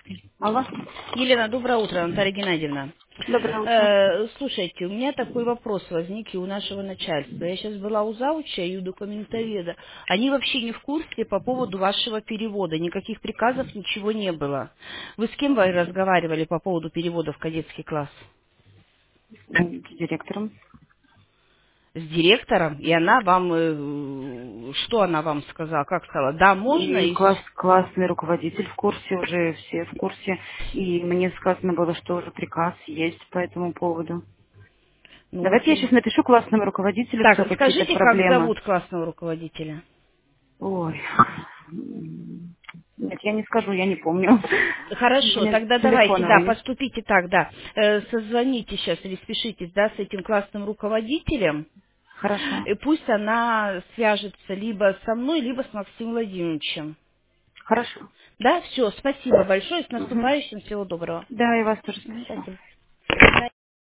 Алло. Елена, доброе утро, Наталья Геннадьевна. Доброе утро. Слушайте, у меня такой вопрос возник и у нашего начальства. Я сейчас была у зауча и у документоведа. Они вообще не в курсе по поводу вашего перевода. Никаких приказов, ничего не было. Вы с кем вы разговаривали по поводу перевода в кадетский класс? С директором. С директором? И она вам... что она вам сказала? Как сказала? Да, можно? И И классный руководитель в курсе, уже все в курсе. И мне сказано было, что уже приказ есть по этому поводу. ну, Давайте я сейчас напишу классному руководителю, Так, что какие-то скажите, как проблемы. зовут классного руководителя? Ой. Нет, я не скажу, я не помню. У Хорошо, меня тогда давайте, телефон его да, есть. поступите так, да. Созвоните сейчас или спешитесь, да, с этим классным руководителем, Хорошо. и пусть она свяжется либо со мной, либо с Максимом Владимировичем. Хорошо. Да, все, спасибо большое, с Мгм. наступающим, всего доброго. Да, и вас тоже Мгм, спасибо. спасибо.